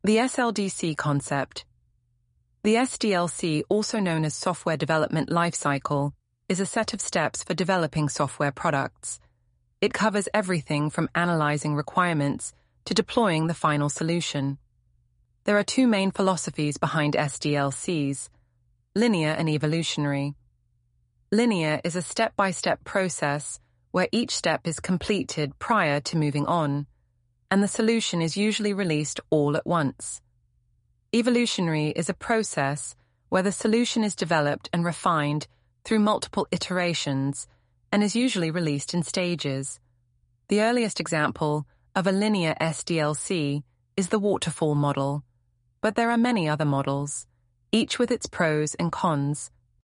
The SLDC concept. The SDLC, also known as Software Development Lifecycle, is a set of steps for developing software products. It covers everything from analyzing requirements to deploying the final solution. There are two main philosophies behind SDLCs: linear and evolutionary. Linear is a step-by-step process where each step is completed prior to moving on, and the solution is usually released all at once. Evolutionary is a process where the solution is developed and refined through multiple iterations and is usually released in stages. The earliest example of a linear SDLC is the waterfall model, but there are many other models, each with its pros and cons.